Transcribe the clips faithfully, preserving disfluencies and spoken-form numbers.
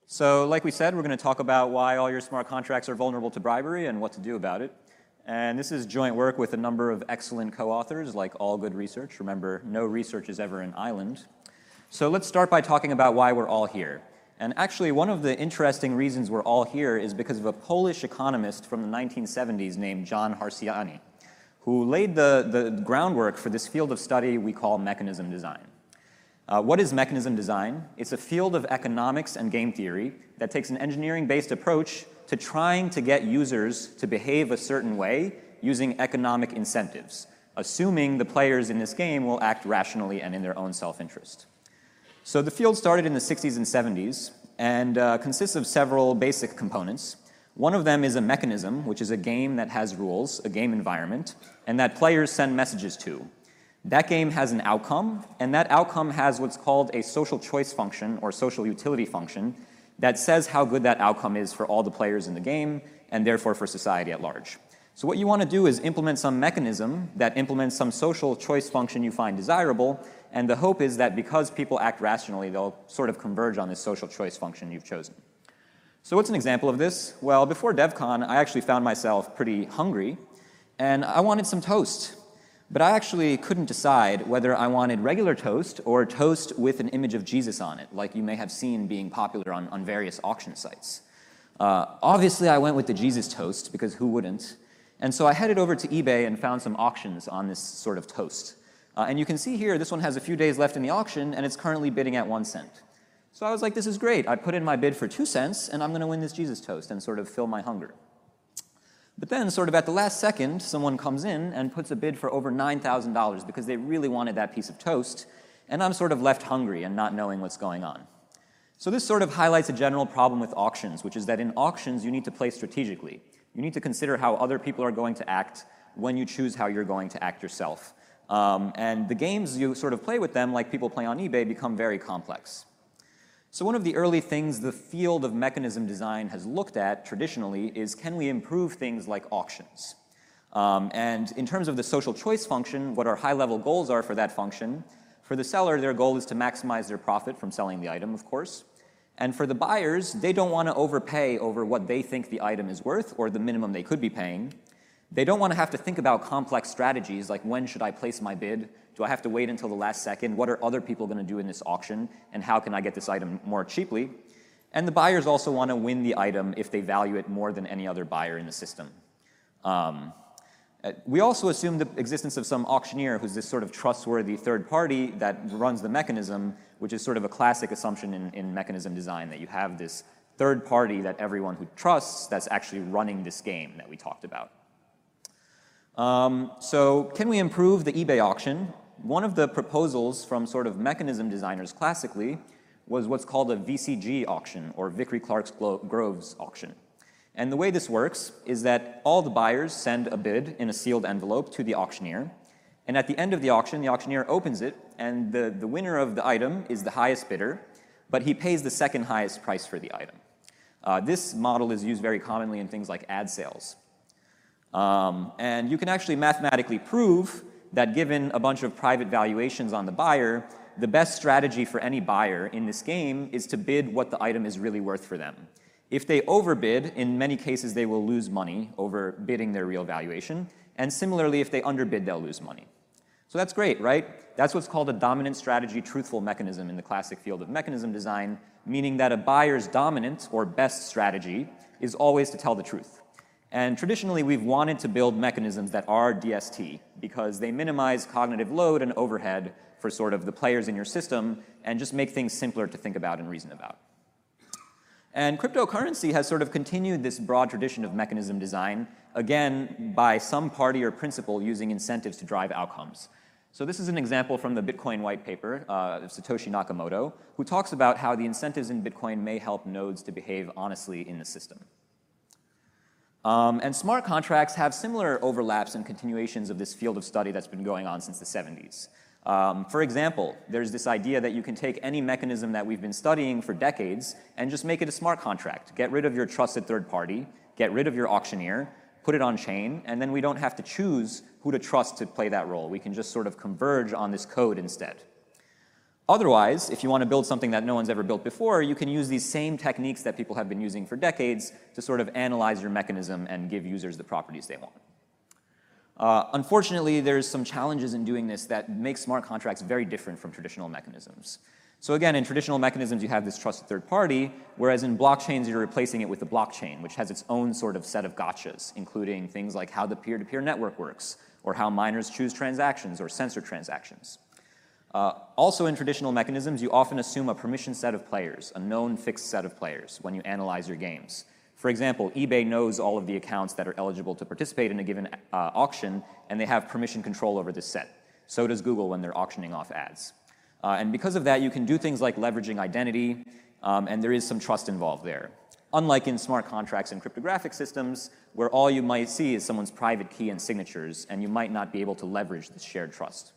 So like we said, we're going to talk about why all your smart contracts are vulnerable to bribery and what to do about it. And this is joint work with a number of excellent co-authors, like all good research. Remember, no research is ever an island. So let's start by talking about why we're all here. And actually, one of the interesting reasons we're all here is because of a Polish economist from the nineteen seventies named Jan Harsanyi, who laid the, the groundwork for this field of study we call mechanism design. Uh, what is mechanism design? It's a field of economics and game theory that takes an engineering-based approach to trying to get users to behave a certain way using economic incentives, assuming the players in this game will act rationally and in their own self-interest. So the field started in the sixties and seventies and uh, consists of several basic components. One of them is a mechanism, which is a game that has rules, a game environment, and that players send messages to. That game has an outcome, and that outcome has what's called a social choice function or social utility function that says how good that outcome is for all the players in the game and therefore for society at large. So what you want to do is implement some mechanism that implements some social choice function you find desirable, and the hope is that because people act rationally, they'll sort of converge on this social choice function you've chosen. So what's an example of this? Well, before DevCon, I actually found myself pretty hungry, and I wanted some toast. But I actually couldn't decide whether I wanted regular toast or toast with an image of Jesus on it, like you may have seen being popular on, on various auction sites. Uh, obviously, I went with the Jesus toast, because who wouldn't? And so I headed over to eBay and found some auctions on this sort of toast. Uh, and you can see here, this one has a few days left in the auction, and it's currently bidding at one cent. So I was like, this is great. I put in my bid for two cents, and I'm going to win this Jesus toast and sort of fill my hunger. But then, sort of at the last second, someone comes in and puts a bid for over nine thousand dollars because they really wanted that piece of toast, and I'm sort of left hungry and not knowing what's going on. So this sort of highlights a general problem with auctions, which is that in auctions, you need to play strategically. You need to consider how other people are going to act when you choose how you're going to act yourself. Um, and the games you sort of play with them, like people play on eBay, become very complex. So one of the early things the field of mechanism design has looked at traditionally is, can we improve things like auctions? Um, and in terms of the social choice function, what our high-level goals are for that function, for the seller, their goal is to maximize their profit from selling the item, of course. And for the buyers, they don't want to overpay over what they think the item is worth or the minimum they could be paying. They don't want to have to think about complex strategies like, when should I place my bid? Do I have to wait until the last second? What are other people going to do in this auction? And how can I get this item more cheaply? And the buyers also want to win the item if they value it more than any other buyer in the system. Um, we also assume the existence of some auctioneer who's this sort of trustworthy third party that runs the mechanism, which is sort of a classic assumption in, in mechanism design, that you have this third party that everyone who trusts that's actually running this game that we talked about. Um, so can we improve the eBay auction? One of the proposals from sort of mechanism designers classically was what's called a V C G auction, or Vickrey Clark's Groves auction. And the way this works is that all the buyers send a bid in a sealed envelope to the auctioneer, and at the end of the auction, the auctioneer opens it, and the, the winner of the item is the highest bidder, but he pays the second highest price for the item. Uh, this model is used very commonly in things like ad sales. Um, and you can actually mathematically prove that given a bunch of private valuations on the buyer, the best strategy for any buyer in this game is to bid what the item is really worth for them. If they overbid, in many cases they will lose money over bidding their real valuation, and similarly, if they underbid, they'll lose money. So that's great, right? That's what's called a dominant strategy truthful mechanism in the classic field of mechanism design, meaning that a buyer's dominant or best strategy is always to tell the truth. And traditionally, we've wanted to build mechanisms that are D S T because they minimize cognitive load and overhead for sort of the players in your system and just make things simpler to think about and reason about. And cryptocurrency has sort of continued this broad tradition of mechanism design, again, by some party or principle using incentives to drive outcomes. So this is an example from the Bitcoin white paper uh, of Satoshi Nakamoto, who talks about how the incentives in Bitcoin may help nodes to behave honestly in the system. Um, and smart contracts have similar overlaps and continuations of this field of study that's been going on since the seventies. Um, for example, there's this idea that you can take any mechanism that we've been studying for decades and just make it a smart contract. Get rid of your trusted third party, get rid of your auctioneer, put it on chain, and then we don't have to choose who to trust to play that role. We can just sort of converge on this code instead. Otherwise, if you want to build something that no one's ever built before, you can use these same techniques that people have been using for decades to sort of analyze your mechanism and give users the properties they want. Uh, unfortunately, there's some challenges in doing this that make smart contracts very different from traditional mechanisms. So again, in traditional mechanisms, you have this trusted third party, whereas in blockchains, you're replacing it with the blockchain, which has its own sort of set of gotchas, including things like how the peer-to-peer network works, or how miners choose transactions or censor transactions. Uh, also in traditional mechanisms, you often assume a permission set of players, a known fixed set of players when you analyze your games. For example, eBay knows all of the accounts that are eligible to participate in a given uh, auction, and they have permission control over this set. So does Google when they're auctioning off ads. Uh, and because of that, you can do things like leveraging identity, um, and there is some trust involved there. Unlike in smart contracts and cryptographic systems, where all you might see is someone's private key and signatures, and you might not be able to leverage this shared trust.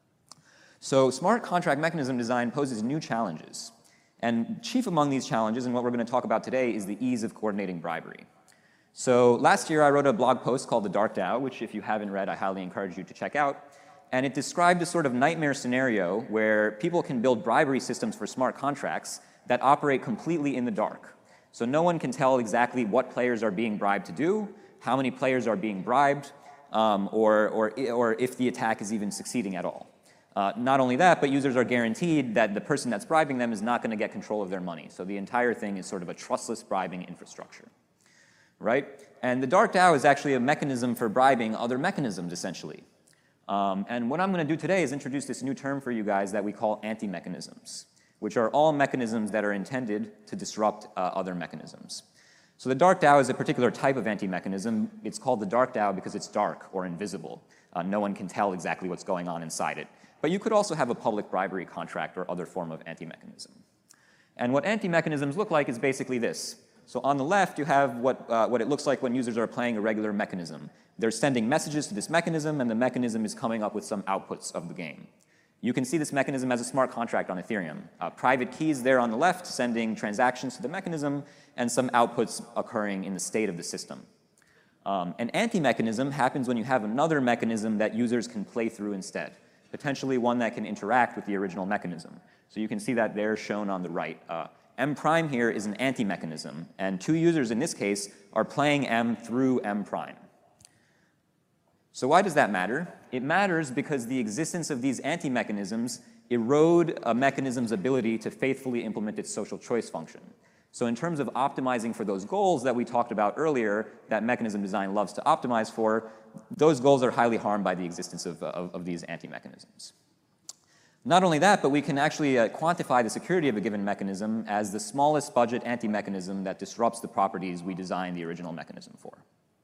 So smart contract mechanism design poses new challenges. And chief among these challenges, and what we're going to talk about today, is the ease of coordinating bribery. So last year, I wrote a blog post called The Dark DAO, which if you haven't read, I highly encourage you to check out. And it described a sort of nightmare scenario where people can build bribery systems for smart contracts that operate completely in the dark. So no one can tell exactly what players are being bribed to do, how many players are being bribed, um, or, or, or if the attack is even succeeding at all. Uh, not only that, but users are guaranteed that the person that's bribing them is not going to get control of their money. So the entire thing is sort of a trustless bribing infrastructure, right? And the Dark DAO is actually a mechanism for bribing other mechanisms, essentially. Um, and what I'm going to do today is introduce this new term for you guys that we call anti-mechanisms, which are all mechanisms that are intended to disrupt uh, other mechanisms. So the Dark DAO is a particular type of anti-mechanism. It's called the Dark DAO because it's dark or invisible. Uh, no one can tell exactly what's going on inside it. But you could also have a public bribery contract or other form of anti-mechanism. And what anti-mechanisms look like is basically this. So on the left, you have what, uh, what it looks like when users are playing a regular mechanism. They're sending messages to this mechanism, and the mechanism is coming up with some outputs of the game. You can see this mechanism as a smart contract on Ethereum. Uh, private keys there on the left sending transactions to the mechanism, and some outputs occurring in the state of the system. Um, an anti-mechanism happens when you have another mechanism that users can play through instead, potentially one that can interact with the original mechanism. So you can see that there shown on the right. Uh, M prime here is an anti-mechanism, and two users in this case are playing M through M prime. So why does that matter? It matters because the existence of these anti-mechanisms erode a mechanism's ability to faithfully implement its social choice function. So in terms of optimizing for those goals that we talked about earlier, that mechanism design loves to optimize for, those goals are highly harmed by the existence of, of, of these anti-mechanisms. Not only that, but we can actually uh, quantify the security of a given mechanism as the smallest budget anti-mechanism that disrupts the properties we designed the original mechanism for.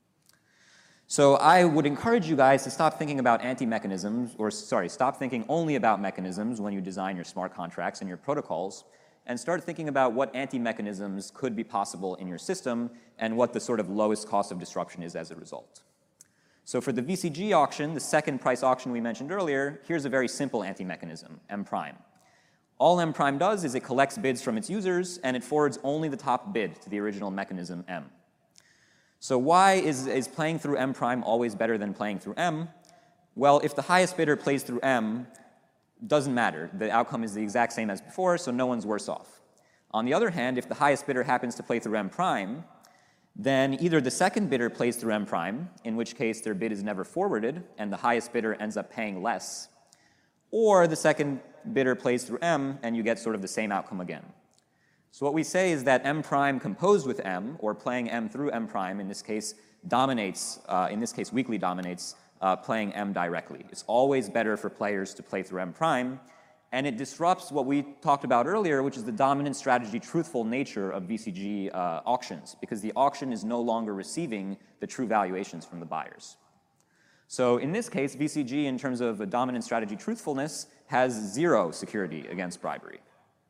So I would encourage you guys to stop thinking about anti-mechanisms, or sorry, stop thinking only about mechanisms when you design your smart contracts and your protocols, and start thinking about what anti-mechanisms could be possible in your system and what the sort of lowest cost of disruption is as a result. So for the V C G auction, the second price auction we mentioned earlier, here's a very simple anti-mechanism, M prime. All M prime does is it collects bids from its users, and it forwards only the top bid to the original mechanism M. So why is, is playing through M prime always better than playing through M? Well, if the highest bidder plays through M, doesn't matter. The outcome is the exact same as before, so no one's worse off. On the other hand, if the highest bidder happens to play through M prime, then either the second bidder plays through M prime, in which case their bid is never forwarded, and the highest bidder ends up paying less, or the second bidder plays through M, and you get sort of the same outcome again. So what we say is that M prime composed with M, or playing M through M prime, in this case, dominates, uh, in this case, weakly dominates uh, playing M directly. It's always better for players to play through M prime, and it disrupts what we talked about earlier, which is the dominant strategy truthful nature of V C G uh, auctions, because the auction is no longer receiving the true valuations from the buyers. So in this case, V C G, in terms of a dominant strategy truthfulness, has zero security against bribery.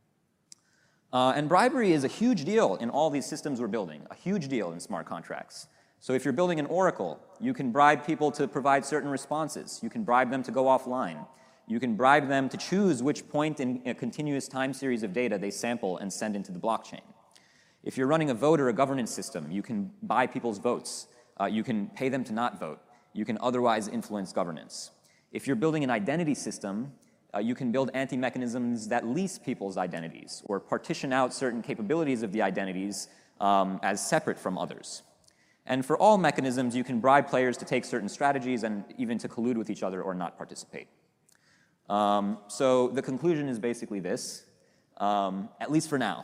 Uh, and bribery is a huge deal in all these systems we're building, a huge deal in smart contracts. So if you're building an oracle, you can bribe people to provide certain responses. You can bribe them to go offline. You can bribe them to choose which point in a continuous time series of data they sample and send into the blockchain. If you're running a vote or a governance system, you can buy people's votes. Uh, you can pay them to not vote. You can otherwise influence governance. If you're building an identity system, Uh, you can build anti-mechanisms that lease people's identities or partition out certain capabilities of the identities um, as separate from others. And for all mechanisms, you can bribe players to take certain strategies and even to collude with each other or not participate. Um, so the conclusion is basically this, um, at least for now.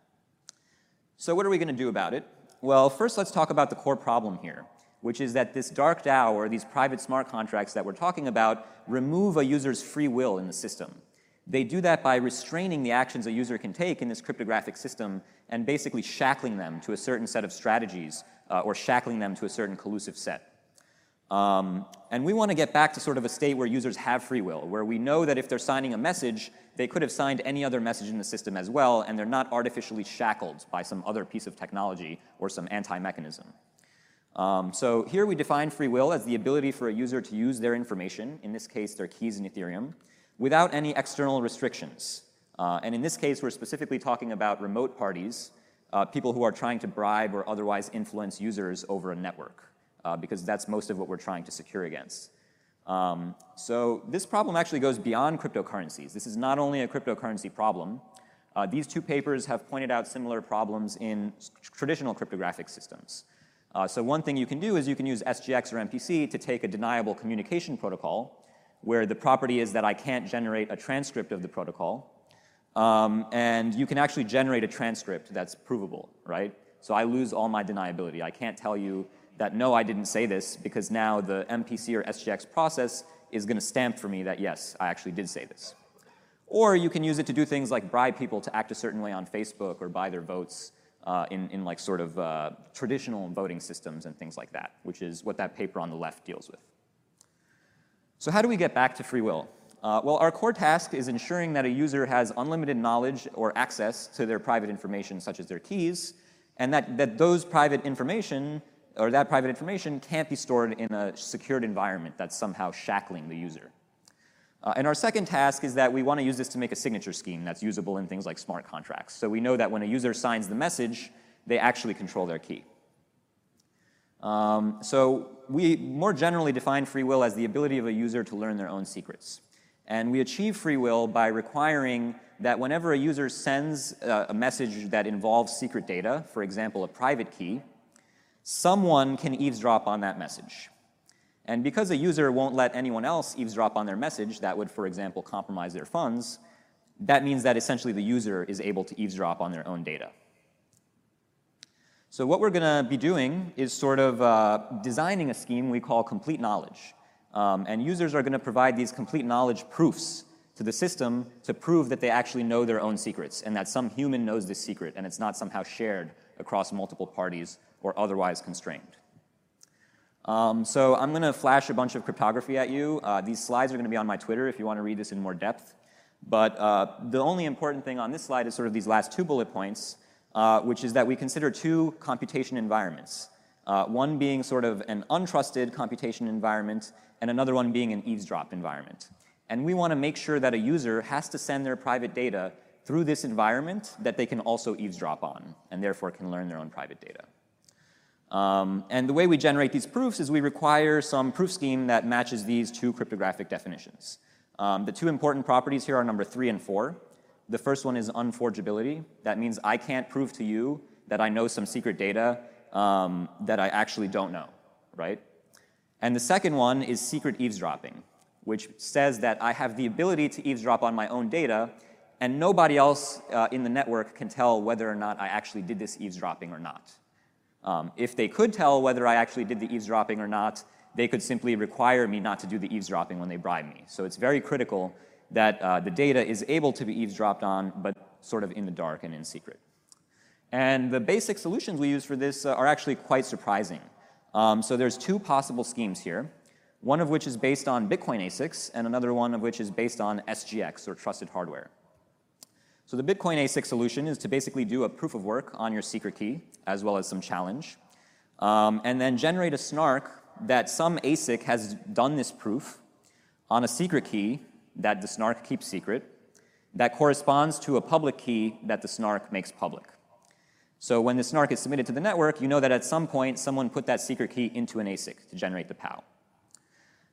So what are we going to do about it? Well, first let's talk about the core problem here, which is that this dark DAO, or these private smart contracts that we're talking about, remove a user's free will in the system. They do that by restraining the actions a user can take in this cryptographic system and basically shackling them to a certain set of strategies uh, or shackling them to a certain collusive set. Um, and we want to get back to sort of a state where users have free will, where we know that if they're signing a message, they could have signed any other message in the system as well, and they're not artificially shackled by some other piece of technology or some anti-mechanism. Um, so here we define free will as the ability for a user to use their information, in this case their keys in Ethereum, without any external restrictions. Uh, and in this case, we're specifically talking about remote parties, uh, people who are trying to bribe or otherwise influence users over a network, uh, because that's most of what we're trying to secure against. Um, so this problem actually goes beyond cryptocurrencies. This is not only a cryptocurrency problem. Uh, these two papers have pointed out similar problems in traditional cryptographic systems. Uh, so one thing you can do is you can use S G X or M P C to take a deniable communication protocol where the property is that I can't generate a transcript of the protocol. Um, and you can actually generate a transcript that's provable, right? So I lose all my deniability. I can't tell you that, no, I didn't say this, because now the M P C or S G X process is going to stamp for me that, yes, I actually did say this. Or you can use it to do things like bribe people to act a certain way on Facebook or buy their votes uh, in, in like sort of uh, traditional voting systems and things like that, which is what that paper on the left deals with. So how do we get back to free will? Uh, well, our core task is ensuring that a user has unlimited knowledge or access to their private information, such as their keys, and that, that those private information, or that private information can't be stored in a secured environment that's somehow shackling the user. Uh, and our second task is that we want to use this to make a signature scheme that's usable in things like smart contracts. So we know that when a user signs the message, they actually control their key. Um, so we more generally define free will as the ability of a user to learn their own secrets. And we achieve free will by requiring that whenever a user sends uh, a message that involves secret data, for example, a private key, someone can eavesdrop on that message. And because a user won't let anyone else eavesdrop on their message, that would, for example, compromise their funds, that means that essentially the user is able to eavesdrop on their own data. So what we're going to be doing is sort of uh, designing a scheme we call complete knowledge. Um, and users are going to provide these complete knowledge proofs to the system to prove that they actually know their own secrets and that some human knows this secret and it's not somehow shared across multiple parties or otherwise constrained. Um, so I'm going to flash a bunch of cryptography at you. Uh, these slides are going to be on my Twitter if you want to read this in more depth. But uh, the only important thing on this slide is sort of these last two bullet points, uh, which is that we consider two computation environments. Uh, one being sort of an untrusted computation environment and another one being an eavesdrop environment. And we want to make sure that a user has to send their private data through this environment that they can also eavesdrop on and therefore can learn their own private data. Um, and the way we generate these proofs is we require some proof scheme that matches these two cryptographic definitions. Um, the two important properties here are number three and four. The first one is unforgeability. That means I can't prove to you that I know some secret data um, that I actually don't know, right? And the second one is secret eavesdropping, which says that I have the ability to eavesdrop on my own data, and nobody else uh, in the network can tell whether or not I actually did this eavesdropping or not. Um, if they could tell whether I actually did the eavesdropping or not, they could simply require me not to do the eavesdropping when they bribe me. So it's very critical that uh, the data is able to be eavesdropped on, but sort of in the dark and in secret. And the basic solutions we use for this uh, are actually quite surprising. Um, so there's two possible schemes here, one of which is based on Bitcoin A SICs, and another one of which is based on S G X, or trusted hardware. So the Bitcoin A SIC solution is to basically do a proof of work on your secret key, as well as some challenge, um, and then generate a snark that some A SIC has done this proof on a secret key that the snark keeps secret, that corresponds to a public key that the snark makes public. So when the snark is submitted to the network, you know that at some point someone put that secret key into an A SIC to generate the P O W.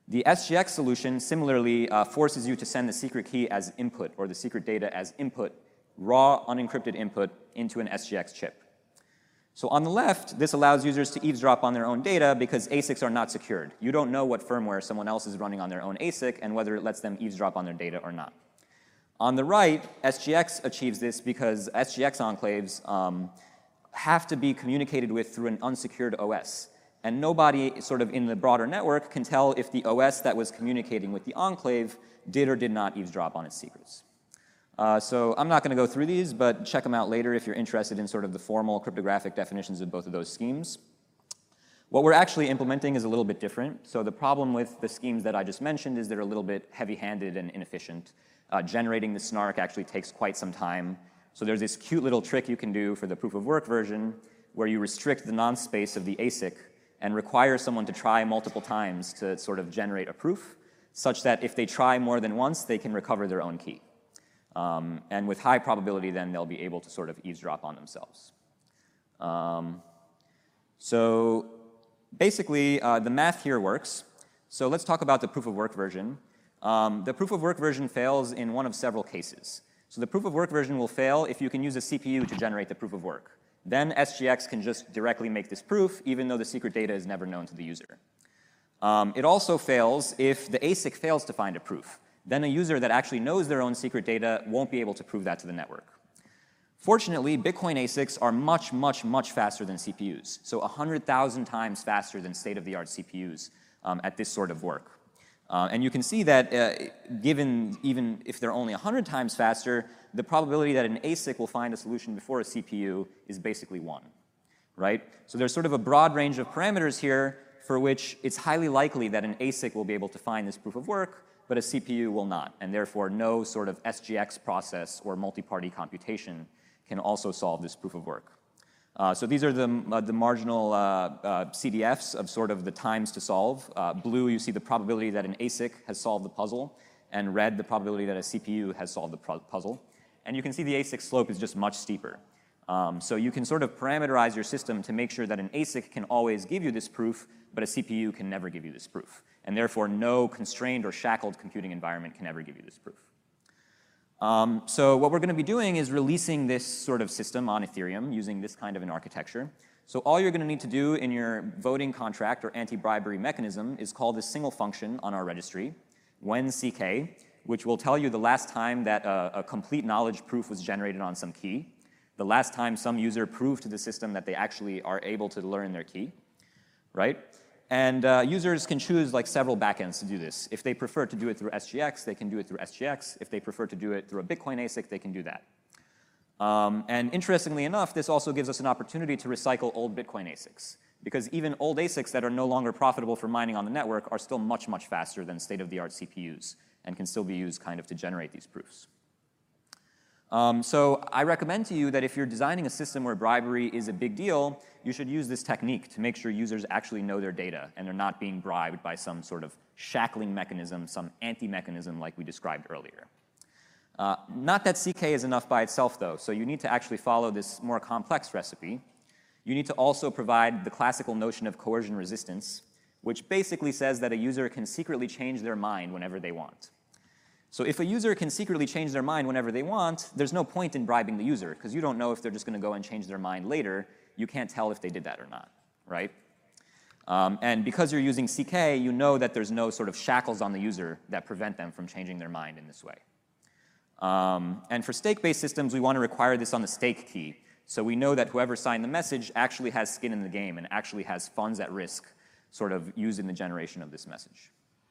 The S G X solution similarly uh, forces you to send the secret key as input, or the secret data as input, raw unencrypted input into an S G X chip. So on the left, this allows users to eavesdrop on their own data because A SICs are not secured. You don't know what firmware someone else is running on their own A SIC and whether it lets them eavesdrop on their data or not. On the right, S G X achieves this because S G X enclaves um, have to be communicated with through an unsecured O S. And nobody sort of in the broader network can tell if the O S that was communicating with the enclave did or did not eavesdrop on its secrets. Uh, so I'm not going to go through these, but check them out later if you're interested in sort of the formal cryptographic definitions of both of those schemes. What we're actually implementing is a little bit different. So the problem with the schemes that I just mentioned is they're a little bit heavy-handed and inefficient. Uh, generating the snark actually takes quite some time. So there's this cute little trick you can do for the proof of work version where you restrict the non-space of the A SIC and require someone to try multiple times to sort of generate a proof, such that if they try more than once, they can recover their own key. Um, and with high probability, then they'll be able to sort of eavesdrop on themselves. Um, so basically, uh, the math here works. So let's talk about the proof of work version. Um, the proof of work version fails in one of several cases. So the proof of work version will fail if you can use a C P U to generate the proof of work. Then S G X can just directly make this proof, even though the secret data is never known to the user. Um, it also fails if the A SIC fails to find a proof. Then a user that actually knows their own secret data won't be able to prove that to the network. Fortunately, Bitcoin A SICs are much, much, much faster than C P Us. So one hundred thousand times faster than state-of-the-art C P Us um, at this sort of work. Uh, and you can see that uh, given even if they're only one hundred times faster, the probability that an A SIC will find a solution before a C P U is basically one, right? So there's sort of a broad range of parameters here for which it's highly likely that an A SIC will be able to find this proof of work, but a C P U will not, and therefore no sort of S G X process or multi-party computation can also solve this proof of work. Uh, so these are the, uh, the marginal uh, uh, C D Fs of sort of the times to solve. Uh, blue, you see the probability that an A SIC has solved the puzzle, and red, the probability that a C P U has solved the puzzle. And you can see the A SIC slope is just much steeper. Um, so you can sort of parameterize your system to make sure that an A SIC can always give you this proof, but a C P U can never give you this proof. And therefore, no constrained or shackled computing environment can ever give you this proof. Um, so what we're going to be doing is releasing this sort of system on Ethereum using this kind of an architecture. So all you're going to need to do in your voting contract or anti-bribery mechanism is call this single function on our registry, when C K, which will tell you the last time that a, a complete knowledge proof was generated on some key, the last time some user proved to the system that they actually are able to learn their key, right? And uh, users can choose like several backends to do this. If they prefer to do it through S G X, they can do it through S G X. If they prefer to do it through a Bitcoin A SIC, they can do that. Um, and interestingly enough, this also gives us an opportunity to recycle old Bitcoin A SICs, because even old A SICs that are no longer profitable for mining on the network are still much, much faster than state-of-the-art C P Us and can still be used kind of to generate these proofs. Um, so I recommend to you that if you're designing a system where bribery is a big deal, you should use this technique to make sure users actually know their data and they're not being bribed by some sort of shackling mechanism, some anti-mechanism like we described earlier. Uh, not that C K is enough by itself, though, so you need to actually follow this more complex recipe. You need to also provide the classical notion of coercion resistance, which basically says that a user can secretly change their mind whenever they want. So if a user can secretly change their mind whenever they want, there's no point in bribing the user, because you don't know if they're just going to go and change their mind later. You can't tell if they did that or not, right? Um, and because you're using C K, you know that there's no sort of shackles on the user that prevent them from changing their mind in this way. Um, and for stake-based systems, we want to require this on the stake key. So we know that whoever signed the message actually has skin in the game and actually has funds at risk sort of used in the generation of this message.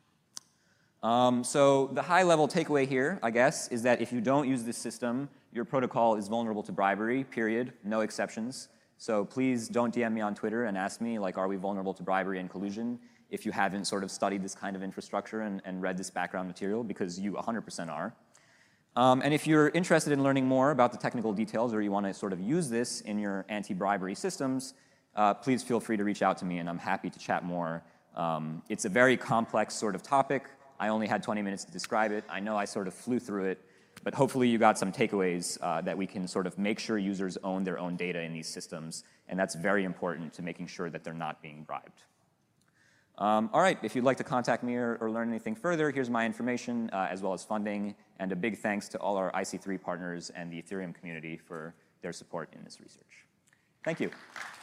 Um, so the high-level takeaway here, I guess, is that if you don't use this system, your protocol is vulnerable to bribery, period, no exceptions. So please don't D M me on Twitter and ask me, like, are we vulnerable to bribery and collusion, if you haven't sort of studied this kind of infrastructure and, and read this background material, because you one hundred percent are. Um, and if you're interested in learning more about the technical details, or you want to sort of use this in your anti-bribery systems, uh, please feel free to reach out to me, and I'm happy to chat more. Um, it's a very complex sort of topic. I only had twenty minutes to describe it. I know I sort of flew through it, but hopefully you got some takeaways uh, that we can sort of make sure users own their own data in these systems, and that's very important to making sure that they're not being bribed. Um, all right, if you'd like to contact me or, or learn anything further, here's my information, uh, as well as funding, and a big thanks to all our I C three partners and the Ethereum community for their support in this research. Thank you.